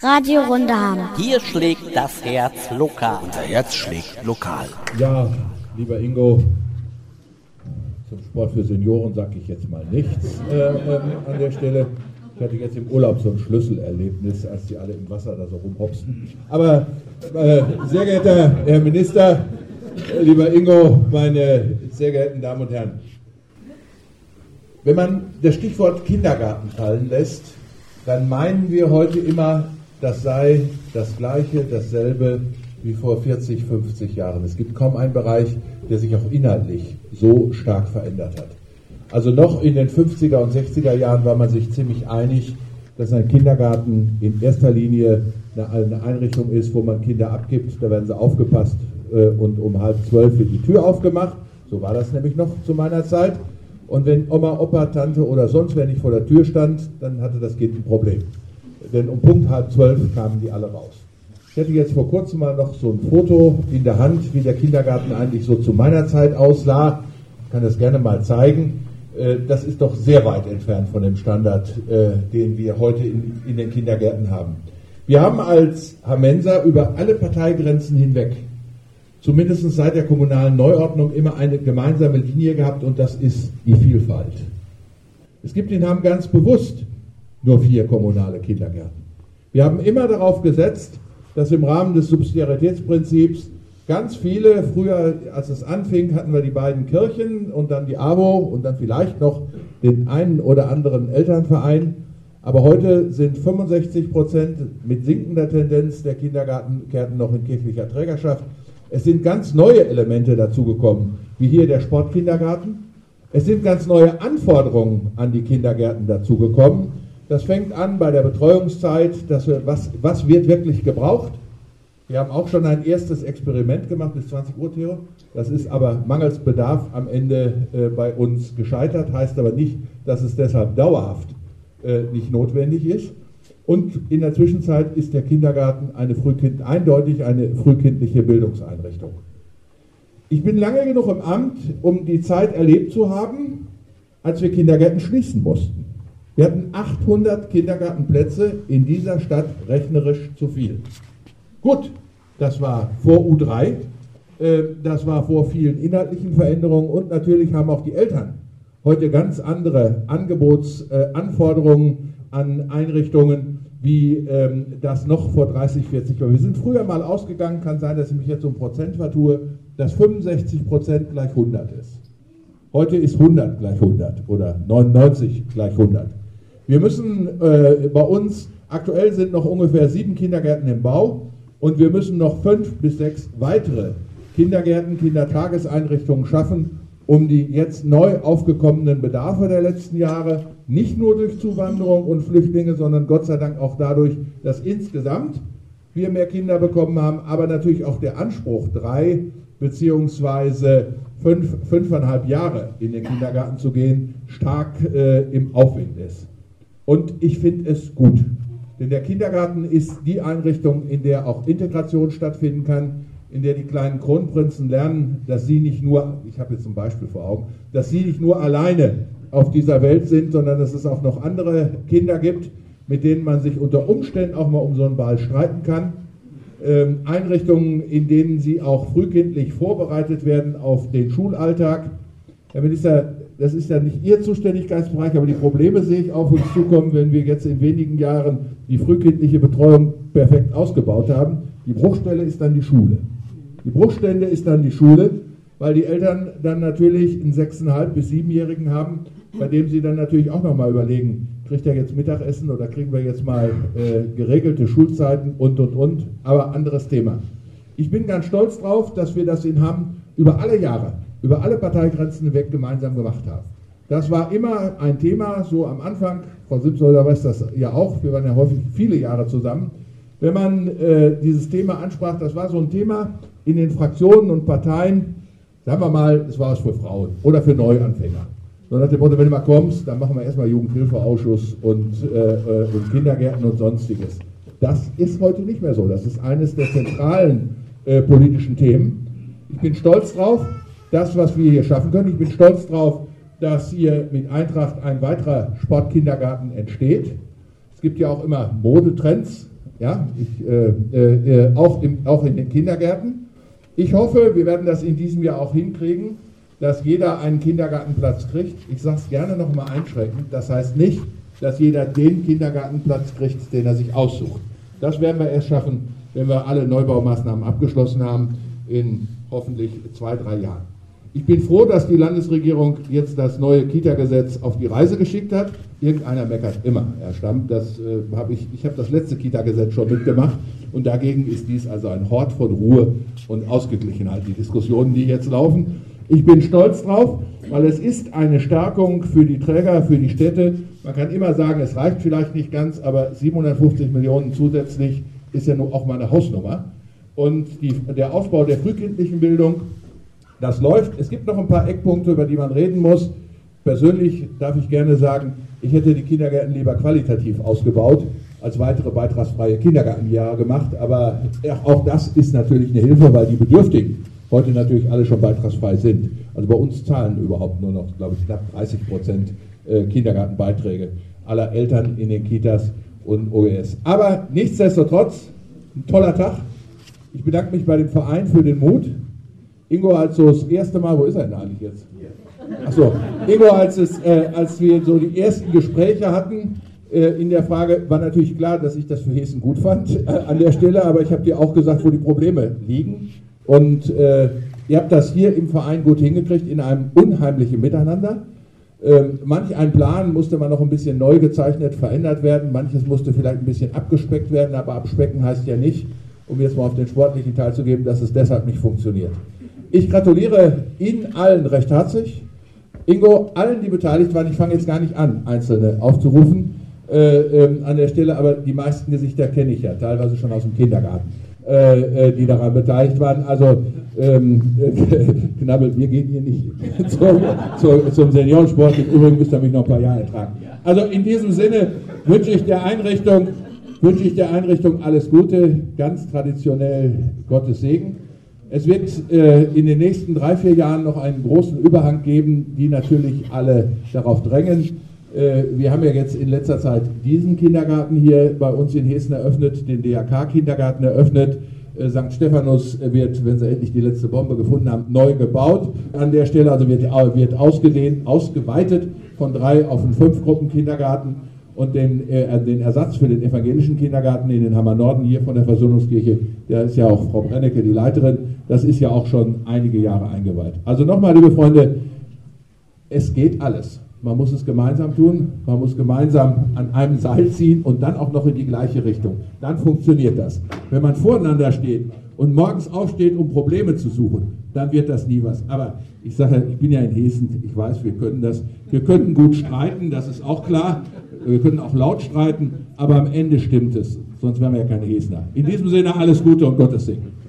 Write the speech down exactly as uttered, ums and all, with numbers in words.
Radio Runderham. Hier schlägt das Herz lokal. Unser Herz schlägt lokal. Ja, lieber Ingo, zum Sport für Senioren sage ich jetzt mal nichts äh, ähm, an der Stelle. Ich hatte jetzt im Urlaub so ein Schlüsselerlebnis, als die alle im Wasser da so rumhopsten. Aber äh, sehr geehrter Herr Minister, äh, lieber Ingo, meine sehr geehrten Damen und Herren, wenn man das Stichwort Kindergarten fallen lässt, dann meinen wir heute immer, das sei das Gleiche, dasselbe wie vor vierzig, fünfzig Jahren. Es gibt kaum einen Bereich, der sich auch inhaltlich so stark verändert hat. Also noch in den fünfziger und sechziger Jahren war man sich ziemlich einig, dass ein Kindergarten in erster Linie eine Einrichtung ist, wo man Kinder abgibt, da werden sie aufgepasst und um halb zwölf wird die Tür aufgemacht. So war das nämlich noch zu meiner Zeit. Und wenn Oma, Opa, Tante oder sonst wer nicht vor der Tür stand, dann hatte das Kind ein Problem. Denn um Punkt halb zwölf kamen die alle raus. Ich hätte jetzt vor kurzem mal noch so ein Foto in der Hand, wie der Kindergarten eigentlich so zu meiner Zeit aussah. Ich kann das gerne mal zeigen. Das ist doch sehr weit entfernt von dem Standard, den wir heute in, in den Kindergärten haben. Wir haben als Hamenser über alle Parteigrenzen hinweg, zumindest seit der kommunalen Neuordnung, immer eine gemeinsame Linie gehabt, und das ist die Vielfalt. Es gibt in Hamm ganz bewusst nur vier kommunale Kindergärten. Wir haben immer darauf gesetzt, dass im Rahmen des Subsidiaritätsprinzips ganz viele, früher als es anfing, hatten wir die beiden Kirchen und dann die AWO und dann vielleicht noch den einen oder anderen Elternverein, aber heute sind fünfundsechzig Prozent mit sinkender Tendenz der Kindergärten noch in kirchlicher Trägerschaft. Es sind ganz neue Elemente dazugekommen, wie hier der Sportkindergarten. Es sind ganz neue Anforderungen an die Kindergärten dazugekommen. Das fängt an bei der Betreuungszeit, dass wir, was, was wird wirklich gebraucht. Wir haben auch schon ein erstes Experiment gemacht bis zwanzig Uhr, Theo. Das ist aber mangels Bedarf am Ende äh, bei uns gescheitert, heißt aber nicht, dass es deshalb dauerhaft äh, nicht notwendig ist. Und in der Zwischenzeit ist der Kindergarten eine Frühkind, eindeutig eine frühkindliche Bildungseinrichtung. Ich bin lange genug im Amt, um die Zeit erlebt zu haben, als wir Kindergärten schließen mussten. Wir hatten achthundert Kindergartenplätze in dieser Stadt, rechnerisch zu viel. Gut, das war vor U drei, äh, das war vor vielen inhaltlichen Veränderungen, und natürlich haben auch die Eltern heute ganz andere Angebotsanforderungen äh, an Einrichtungen, wie ähm, das noch vor dreißig, vierzig Jahren. Wir sind früher mal ausgegangen, kann sein, dass ich mich jetzt um Prozent vertue, dass fünfundsechzig Prozent gleich hundert ist. Heute ist hundert gleich hundert oder neunundneunzig gleich hundert. Wir müssen äh, bei uns, aktuell sind noch ungefähr sieben Kindergärten im Bau, und wir müssen noch fünf bis sechs weitere Kindergärten, Kindertageseinrichtungen schaffen, um die jetzt neu aufgekommenen Bedarfe der letzten Jahre, nicht nur durch Zuwanderung und Flüchtlinge, sondern Gott sei Dank auch dadurch, dass insgesamt wir mehr Kinder bekommen haben, aber natürlich auch der Anspruch, drei beziehungsweise fünf, fünfeinhalb Jahre in den Kindergarten zu gehen, stark äh, im Aufwind ist. Und ich finde es gut, denn der Kindergarten ist die Einrichtung, in der auch Integration stattfinden kann, in der die kleinen Kronprinzen lernen, dass sie nicht nur, ich habe jetzt ein Beispiel vor Augen, dass sie nicht nur alleine auf dieser Welt sind, sondern dass es auch noch andere Kinder gibt, mit denen man sich unter Umständen auch mal um so einen Ball streiten kann. Ähm, Einrichtungen, in denen sie auch frühkindlich vorbereitet werden auf den Schulalltag. Herr Minister, das ist ja nicht Ihr Zuständigkeitsbereich, aber die Probleme sehe ich auf uns zukommen, wenn wir jetzt in wenigen Jahren die frühkindliche Betreuung perfekt ausgebaut haben. Die Bruchstelle ist dann die Schule. Die Bruchstelle ist dann die Schule, weil die Eltern dann natürlich einen sechseinhalb- bis siebenjährigen haben, bei dem sie dann natürlich auch nochmal überlegen, kriegt er jetzt Mittagessen oder kriegen wir jetzt mal äh, geregelte Schulzeiten und, und, und. Aber anderes Thema. Ich bin ganz stolz drauf, dass wir das in Hamm über alle Jahre, über alle Parteigrenzen hinweg gemeinsam gemacht haben. Das war immer ein Thema, so am Anfang, Frau Simsholder weiß das ja auch, wir waren ja häufig viele Jahre zusammen. Wenn man äh, dieses Thema ansprach, das war so ein Thema in den Fraktionen und Parteien, sagen wir mal, es war es für Frauen oder für Neuanfänger. So nach dem Motto, wenn du mal kommst, dann machen wir erstmal Jugendhilfeausschuss und, äh, und Kindergärten und Sonstiges. Das ist heute nicht mehr so. Das ist eines der zentralen äh, politischen Themen. Ich bin stolz drauf, das, was wir hier schaffen können. Ich bin stolz drauf, dass hier mit Eintracht ein weiterer Sportkindergarten entsteht. Es gibt ja auch immer Modetrends. Ja, ich, äh, äh, auch, im, auch in den Kindergärten. Ich hoffe, wir werden das in diesem Jahr auch hinkriegen, dass jeder einen Kindergartenplatz kriegt. Ich sage es gerne nochmal einschränkend. Das heißt nicht, dass jeder den Kindergartenplatz kriegt, den er sich aussucht. Das werden wir erst schaffen, wenn wir alle Neubaumaßnahmen abgeschlossen haben, in hoffentlich zwei, drei Jahren. Ich bin froh, dass die Landesregierung jetzt das neue Kita-Gesetz auf die Reise geschickt hat. Irgendeiner meckert immer, Herr Stamm. Das, äh, hab ich ich habe das letzte Kita-Gesetz schon mitgemacht und dagegen ist dies also ein Hort von Ruhe und Ausgeglichenheit, die Diskussionen, die jetzt laufen. Ich bin stolz drauf, weil es ist eine Stärkung für die Träger, für die Städte. Man kann immer sagen, es reicht vielleicht nicht ganz, aber siebenhundertfünfzig Millionen zusätzlich ist ja nun auch mal eine Hausnummer. Und die, der Aufbau der frühkindlichen Bildung, das läuft. Es gibt noch ein paar Eckpunkte, über die man reden muss. Persönlich darf ich gerne sagen, ich hätte die Kindergärten lieber qualitativ ausgebaut, als weitere beitragsfreie Kindergartenjahre gemacht. Aber auch das ist natürlich eine Hilfe, weil die Bedürftigen heute natürlich alle schon beitragsfrei sind. Also bei uns zahlen überhaupt nur noch, glaube ich, knapp dreißig Prozent Kindergartenbeiträge aller Eltern in den Kitas und O E S. Aber nichtsdestotrotz, ein toller Tag. Ich bedanke mich bei dem Verein für den Mut. Ingo, als so das erste Mal, wo ist er denn eigentlich jetzt? Achso, Ingo, als, es, äh, als wir so die ersten Gespräche hatten äh, in der Frage, war natürlich klar, dass ich das für Hessen gut fand äh, an der Stelle, aber ich habe dir auch gesagt, wo die Probleme liegen. Und äh, ihr habt das hier im Verein gut hingekriegt, in einem unheimlichen Miteinander. Ähm, manch ein Plan musste man noch ein bisschen neu gezeichnet, verändert werden, manches musste vielleicht ein bisschen abgespeckt werden, aber abspecken heißt ja nicht, um jetzt mal auf den sportlichen Teil zu geben, dass es deshalb nicht funktioniert. Ich gratuliere Ihnen allen recht herzlich, Ingo, allen, die beteiligt waren. Ich fange jetzt gar nicht an, Einzelne aufzurufen äh, äh, an der Stelle, aber die meisten Gesichter kenne ich ja, teilweise schon aus dem Kindergarten, äh, äh, die daran beteiligt waren. Also, ähm, äh, Knabbel, wir gehen hier nicht zum, zum, zum Seniorensport. Im Übrigen müsst ihr mich noch ein paar Jahre tragen. Also in diesem Sinne wünsche ich der Einrichtung, wünsche ich der Einrichtung alles Gute, ganz traditionell Gottes Segen. Es wird äh, in den nächsten drei, vier Jahren noch einen großen Überhang geben, die natürlich alle darauf drängen. Äh, wir haben ja jetzt in letzter Zeit diesen Kindergarten hier bei uns in Hessen eröffnet, den D R K-Kindergarten eröffnet. Äh, Sankt Stephanus wird, wenn sie endlich die letzte Bombe gefunden haben, neu gebaut. An der Stelle also wird, wird ausgedehnt, ausgeweitet von drei auf einen Fünf-Gruppen-Kindergarten. Und den, äh, den Ersatz für den evangelischen Kindergarten in den Hammer Norden hier von der Versöhnungskirche, da ist ja auch Frau Brennecke, die Leiterin, das ist ja auch schon einige Jahre eingeweiht. Also nochmal, liebe Freunde, es geht alles. Man muss es gemeinsam tun, man muss gemeinsam an einem Seil ziehen und dann auch noch in die gleiche Richtung. Dann funktioniert das. Wenn man voreinander steht und morgens aufsteht, um Probleme zu suchen, dann wird das nie was. Aber ich sage, ich bin ja in Hessen, ich weiß, wir können das, wir könnten gut streiten, das ist auch klar. Wir können auch laut streiten, aber am Ende stimmt es. Sonst wären wir ja keine Hessener. In diesem Sinne alles Gute und Gottes Segen.